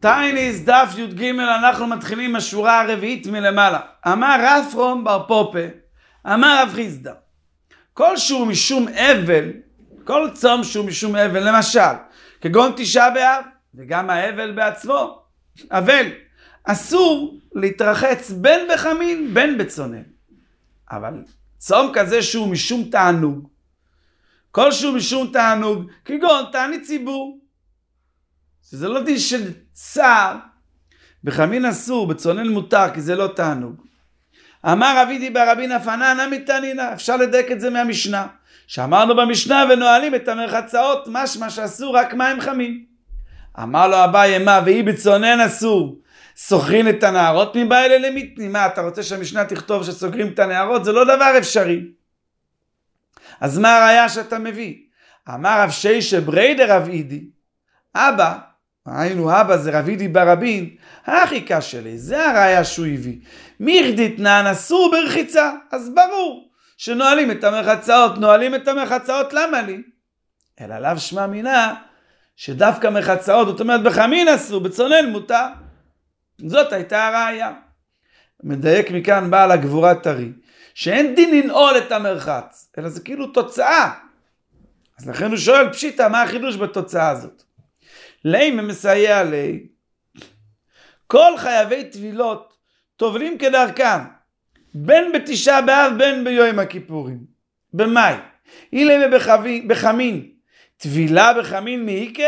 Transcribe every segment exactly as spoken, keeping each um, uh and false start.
טייניס דף י"ג, אנחנו מתחילים השורה הרביעית מלמעלה. אמר רפרום בר פופה, אמר רב חיסדא, כל שהוא משום אבל, כל צום שהוא משום אבל, למשל, כגון תשעה באב, וגם האבל בעצמו, אבל, אסור להתרחץ בין בחמין בין בצונן. אבל צום כזה שהוא משום תענוג, כל שהוא משום תענוג, כגון תענית ציבור, שזה לא דין של צער, בחמין אסור, בצונן מותר, כי זה לא תענוג. אמר רבי דיבר רבי נפנן אמיתנינא, אפשר לדייק את זה מהמשנה, שאמרנו במשנה ונועלים את המרחצאות, משמע שאסור רק מים חמים. אמר לו אביי, מה והיא בצונן אסור, סוגרים את הנערות מבעלה למיתני? מה, אתה רוצה שהמשנה תכתוב שסוגרים את הנערות? זה לא דבר אפשרי. אז מה הראיה שאתה מביא? אמר רב שיישה בריידר רב אידי, אבא, היינו אבא זה רב אידי ברבין, הכי קשה לי, זה הראיה שהוא הביא. מירדיתנן אסור ברחיצה, אז ברור שנועלים את המרחצאות, נועלים את המרחצאות, למה לי? אלא לאו שמע מינה, שדווקא מרחצאות, זאת אומרת בחמין אסור, בצונן מותר. זאת הייתה הראיה. מדייק מכאן בעל הגבורה טרי, שאין דין לנעול את המרחץ, אלא זה כאילו תוצאה. אז לכן הוא שואל פשיטה, מה החידוש בתוצאה הזאת? לימה מסייע לי, כל חייבי טבילות טובלים כדרכם, בין בתשעה באב בין ביום הכיפורים. במאי, אילמה בחמין, טבילה בחמין מאיקה?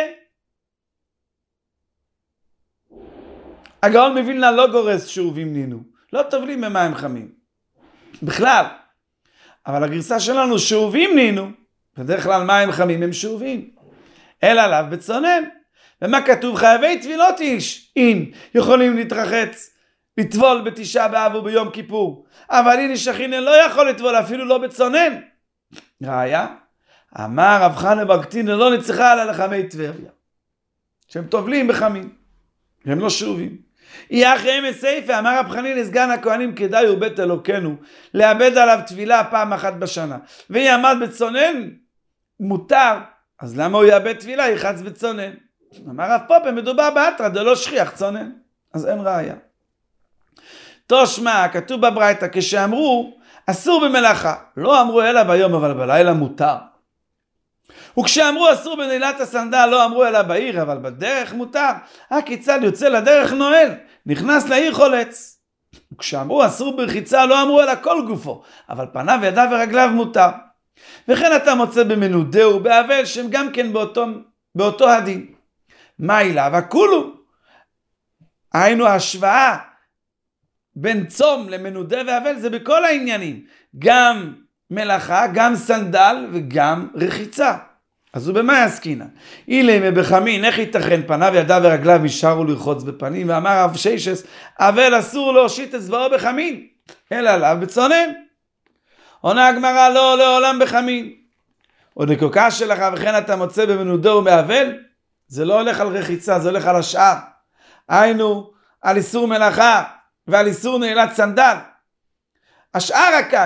הגאון מווילנה לא גורס שאובים נינו, לא טובלים במים חמים בכלל, אבל הגרסה שלנו שאובים נינו, בדרך כלל מים חמים הם שאובים, אלא עליו בצונן. ומה כתוב? חייבי טבילות איש אין יכולים להתרחץ, לטבול בתשעה באב וביום כיפור, אבל הנה שכינן לא יכול לטבול אפילו לא בצונן. ראיה, אמר רב חנה בר קטינא לא נצחה על לחמי טבריה, שהם טובלים בחמין, הם לא שאובים. יהיה אחריהם הסייפה, אמר רב חנינא לסגן הכהנים, כדאי הוא בית אלוקנו לאבד עליו טבילה פעם אחת בשנה, ויעמד בצונן מותר, אז למה הוא יאבד טבילה? יחץ בצונן. אמר רב פופה, מדובר באתרא דלא שכיח צונן, אז אין ראיה. תושמע, כתוב בברייתא, כשאמרו אסור במלאכה, לא אמרו אלא ביום אבל בלילה מותר. וכשאמרו אסור בנעילת הסנדל, לא אמרו אלא בעיר אבל בדרך מותר. הכיצד יוצא לדרך נועל, נכנס לעיר חולץ. וכשאמרו אסור ברחיצה, לא אמרו אלא כל גופו, אבל פניו ידיו ורגליו מותר. וכן אתה מוצא במנודה ובאבל, שהם גם כן באותו, באותו הדין. מה אילה? וכולו, היינו השוואה בין צום למנודה ואבל, זה בכל העניינים, גם מלאכה, גם סנדל וגם רחיצה. אז הוא במה יסקינה? אילמה בחמין, איך ייתכן? פניו ידיו ורגליו נשארו לרחוץ בפנים, ואמר רב שיישס, אבל אסור להושיט אצבעו בחמין, אלא עליו בצונן. עונה הגמרא, לא לעולם בחמין. עוד לקוקה שלך, וכן אתה מוצא במנודה ובאבל, זה לא הולך על רחיצה, זה הולך על השאר. היינו על איסור מלאכה ועל איסור נעילת סנדל. השאר הקאי.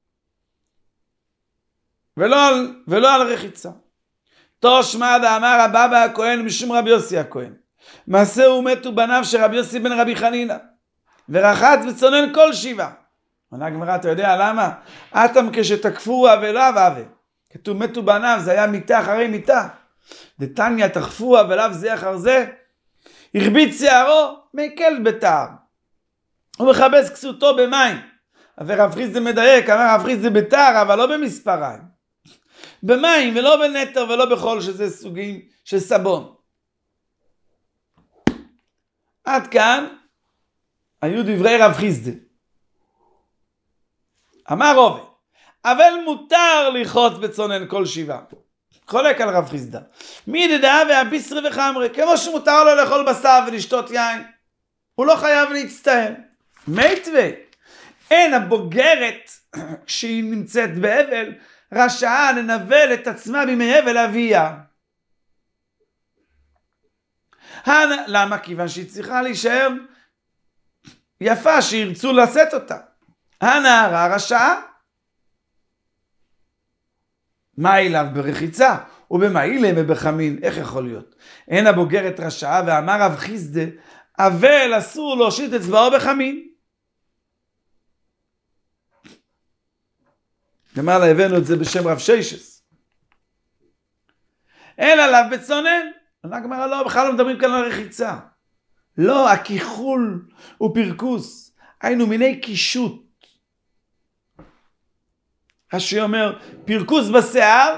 ולא על, ולא על רחיצה. תושמע דאמר הבבא הכהן משום רבי יוסי הכהן, מעשהו מתו בניו של רבי יוסי בן רבי חנינא, ורחץ בצונן כל שבעה. עונה הגמרא, אתה יודע למה? אתם כשתקפו אבלה ואבל, כתוב מתו בניו, זה היה מיטה אחרי מיטה. דתניא תחפו אבליו זה אחר זה, הרביץ שערו, מקל בתער, הוא מכבס כסותו במים. ורב חיסדא מדייק, אמר רב חיסדא בתער, אבל לא במספריים, במים ולא בנטר ולא בחול, שזה סוגים של סבון. עד כאן היו דברי רב חיסדא. אמר רובה, אבל מותר לחוץ בצונן כל שבעה. חולק על רב חיסדא. מי דדעה והביסרי וחמרי, כמו שמותר לו לאכול בשר ולשתות יין, הוא לא חייב להצטער. מיתווה, אין הבוגרת כשהיא נמצאת באבל רשעה לנבל את עצמה בימי אבל אביה. למה? כיוון שהיא צריכה להישאר יפה, שירצו לשאת אותה. הנערה רשעה, מה אליו ברחיצה? ובמעילה ובחמין, איך יכול להיות? אין הבוגרת רשעה, ואמר רב חיסדא, אבל אסור להושיט אצבעו בחמין. למעלה הבאנו את זה בשם רב שיישס. אין עליו בצונן. הגמרא לא, בכלל לא מדברים כאן על רחיצה. לא, הכיחול הוא פרקוס. היינו מיני קישוט. רש"י אומר, פרקוס בשיער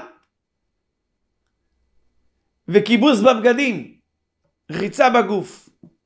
וכיבוס בבגדים. רחיצה בגוף.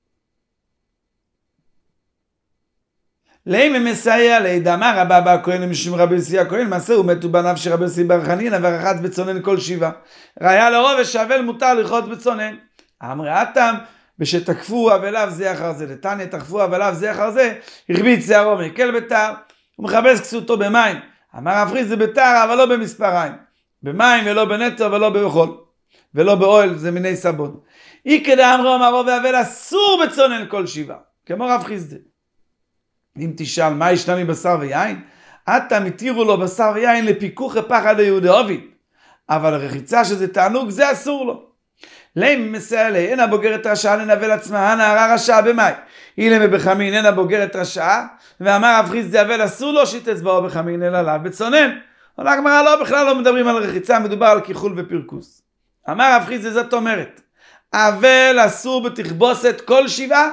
להם מסייע לידמה רבה בה הכהן משום רבי יוסי הכהן, מעשה ומתו בניו של רבי יוסי בר חנינא ורחץ בצונן כל שבעה. ראיה לרוב ושאבל מותר לרחוץ בצונן. אמרי הטעם בשתקפו אבליו זה אחר זה, לתניא תקפו אבליו זה אחר זה, הרביץ שערו מקל בתר ומכבס כסותו במים. אמר רב חיסדא בתר אבל לא במספריים, במים ולא בנטר ולא באכול ולא באוהל, זה מיני סבון. איקא דאמרי אמרו ואבל אסור בצונן כל שבעה, כמו רב חיסדא. אם תשאל מה ישנה מבשר ויין, אתה מתירו לו בשר ויין לפיקוח פחד היהודי עוביד, אבל הרחיצה שזה תענוג זה אסור לו. להם מסייע לי, אין הבוגרת רשעה לנבל עצמה, הנערה רשעה במאי, אילמה בחמין, אין הבוגרת רשעה, ואמר רב חיסדא אבל אסור לו שיט אצבעו בחמין אלא עליו בצונן. אבל הגמרא לא, בכלל לא מדברים על רחיצה, מדובר על כיחול ופרקוס. אמר רב חיסדא זאת אומרת, אבל אסור בתכבוסת כל שבעה.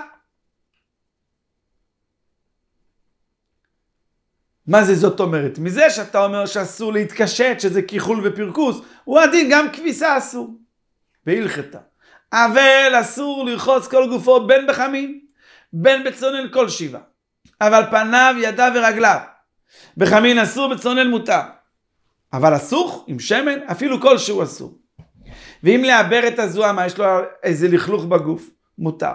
מה זה זאת אומרת? מזה שאתה אומר שאסור להתקשט, שזה כיחול ופרקוס, הוא הדין גם כביסה אסור. בהלכתה. אבל אסור לרחוץ כל גופו בין בחמין, בין בצונן כל שבעה. אבל פניו, ידיו ורגליו. בחמין אסור, בצונן מותר. אבל אסור עם שמן, אפילו כלשהו אסור. ואם לעבר את הזוהמה, מה יש לו איזה לכלוך בגוף, מותר.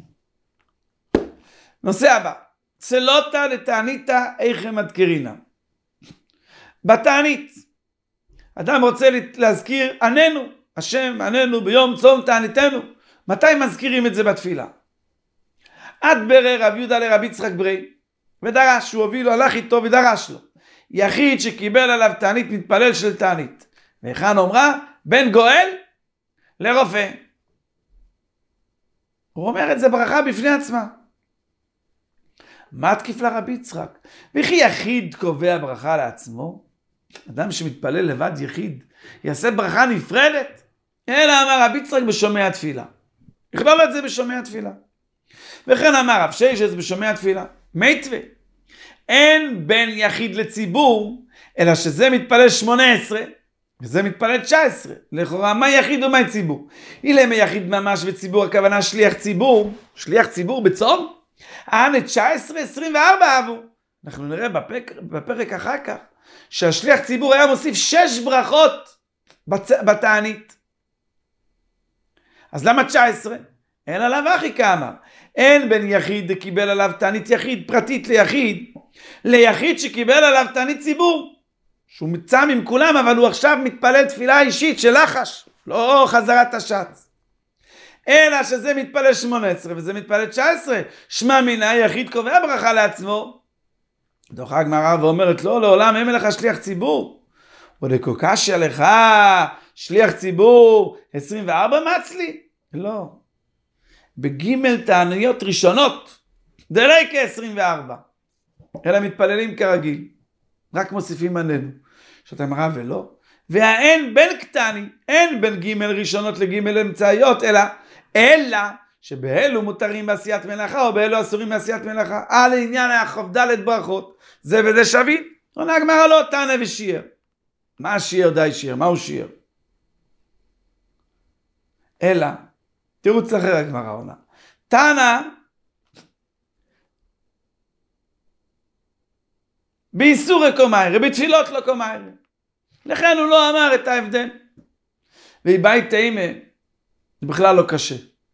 נושא הבא. צלותה לתעניתה איכם מדקרינה. בתענית. אדם רוצה להזכיר עננו. השם עננו ביום צום תעניתנו. מתי מזכירים את זה בתפילה? עד ברר רב יהודה לרבי יצחק ברי. ודרש, הוא הוביל לו, הלך איתו ודרש לו. יחיד שקיבל עליו תענית מתפלל של תענית. וכאן אומרה, בן גואל לרופא. הוא אומר את זה ברכה בפני עצמה. מה תקיף לרבי יצחק? וכי יחיד קובע ברכה לעצמו? אדם שמתפלל לבד יחיד, יעשה ברכה נפרדת? אלא אמר רבי יצחק בשומע תפילה. יכלול את זה בשומע תפילה. וכן אמר רב שיישס בשומע תפילה. מיתווה. אין בין יחיד לציבור, אלא שזה מתפלל שמונה עשרה, וזה מתפלל תשע עשרה. לכאורה, מה יחיד ומה ציבור? אילמה יחיד ממש וציבור, הכוונה שליח ציבור, שליח ציבור בצום? הענה תשע עשרה, עשרים וארבע אבו. אנחנו נראה בפרק, בפרק אחר כך, שהשליח ציבור היה מוסיף שש ברכות בצ... בתענית. אז למה תשע עשרה? אין עליו אחי כאמר. אין בין יחיד קיבל עליו תענית יחיד, פרטית ליחיד, ליחיד שקיבל עליו תענית ציבור. שהוא מצם עם כולם, אבל הוא עכשיו מתפלל תפילה אישית של לחש, לא חזרת השץ. אלא שזה מתפלל שמונה עשרה וזה מתפלל תשע עשרה. שמע מינה יחיד קובע ברכה לעצמו. דוחה הגמרא ואומרת לא, לעולם אין לך שליח ציבור. ודקוקשיה לך שליח ציבור עשרים וארבע מצלי? לא. בגימל תעניות ראשונות, דלי כ-עשרים וארבע. אלא מתפללים כרגיל. רק מוסיפים עננו. שאתה אמרה ולא. והאין בין קטני, אין בין גימל ראשונות לגימל אמצעיות, אלא, אלא שבאלו מותרים בעשיית מלאכה, או באלו אסורים בעשיית מלאכה. על העניין היה חובדלת ברכות. זה וזה שווים. עונה הגמרא לא תענה ושיר. מה שיר די שיר? מהו שיר? אלא, תירוץ אחר הגמרא עונה. תענה, באיסור קומיירה, בתפילות לא קומיירה. לכן הוא לא אמר את ההבדל. ובית תאימה, זה בכלל לא קשה.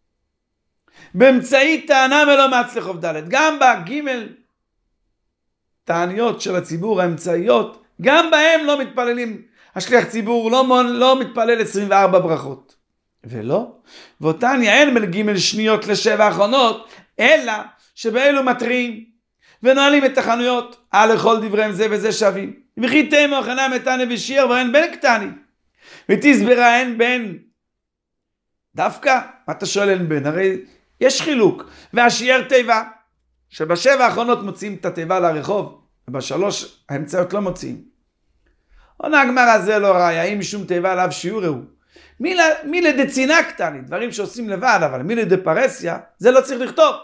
באמצעי טענה ולא מצליח חובדלת. גם בגימל תעניות של הציבור האמצעיות, גם בהם לא מתפללים. השליח ציבור לא, לא מתפלל עשרים וארבע ברכות. ולא. ואותן יען בין גימל שניות לשבע האחרונות, אלא שבאלו מטרים ונועלים את החנויות, על לכל דבריהם זה וזה שווים. וכי תימו הכנה מתנה ושיר ואין בין קטני. ותסברה אין בן. דווקא? מה אתה שואל אין בן? הרי יש חילוק. והשיער תיבה, שבשבע האחרונות מוציאים את התיבה לרחוב, ובשלוש האמצעיות לא מוציאים. עונה הגמרא זה לא ראיה, האם משום תיבה עליו שיעור הוא. מילי דצינה קטנית, דברים שעושים לבד, אבל מילי דפרסיה, זה לא צריך לכתוב.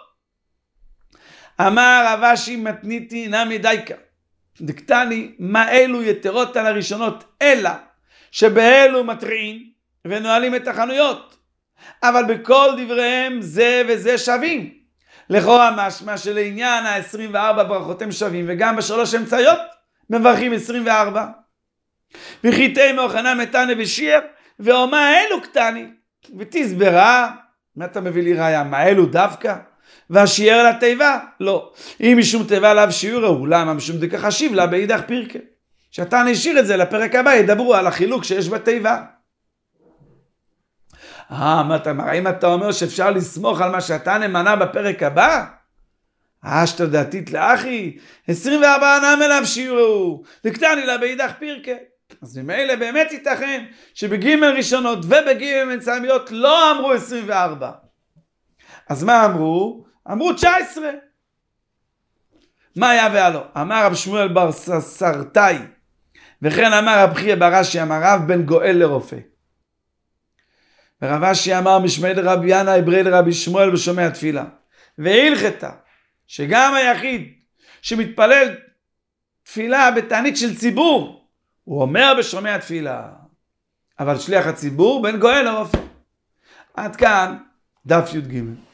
אמר רב אשי מתניתי נמי דייקה. דקטני, מה אלו יתרות על הראשונות, אלא שבאלו מטריעים ונועלים את החנויות. אבל בכל דבריהם זה וזה שווים. לכאורה משמע שלעניין ה-עשרים וארבע ברכות הם שווים, וגם בשלוש אמצעיות מברכים עשרים וארבע. וחיתי מאוכנה מתנה ושיער, ואומה אלו קטני, ותסברה, מה אתה מביא לי ראיה? מה אלו דווקא? והשיער לתיבה? לא. אם משום תיבה עליו שיעור הוא, למה? משום דקה חשיב לה באידך פירקה. שאתה נשאיר את זה לפרק הבא, ידברו על החילוק שיש בתיבה. אה, מה אתה אומר? האם אתה אומר שאפשר לסמוך על מה שאתה נמנה בפרק הבא? אה, שאתה דעתית לאחי, עשרים וארבע נם אליו שיעור, דקטני לה באידך פירקה. אז ממילא באמת ייתכן שבגימל ראשונות ובגימל מצאמיות לא אמרו עשרים וארבע. אז מה אמרו? אמרו תשע עשרה. מה היה והלא? אמר רב שמואל בר סרטאי, וכן אמר רב חייא בר אשי, אמר רב בן גואל לרופא. ורב אשי אמר משמעי לרבי ינאי ברי לרבי שמואל בשומע תפילה. והלכתה שגם היחיד שמתפלל תפילה בתענית של ציבור, הוא אומר בשומע תפילה, אבל שליח הציבור בן גואל לרופא. עד כאן דף י"ג.